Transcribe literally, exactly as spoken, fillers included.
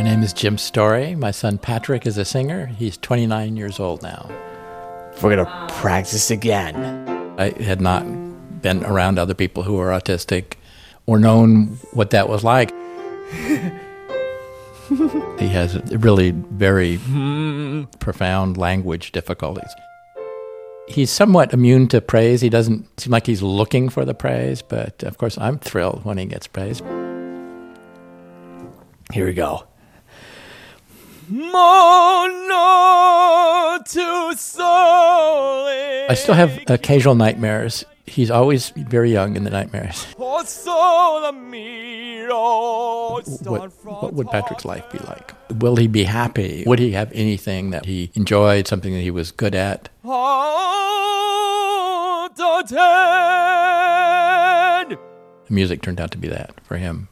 My name is Jim Story. My son Patrick is a singer. He's twenty-nine years old now. We're going to practice again. I had not been around other people who were autistic or known what that was like. He has really very profound language difficulties. He's somewhat immune to praise. He doesn't seem like he's looking for the praise, but of course I'm thrilled when he gets praise. Here we go. I still have occasional nightmares. He's always very young in the nightmares. What, what would Patrick's life be like? Will he be happy? Would he have anything that he enjoyed, something that he was good at? The music turned out to be that for him.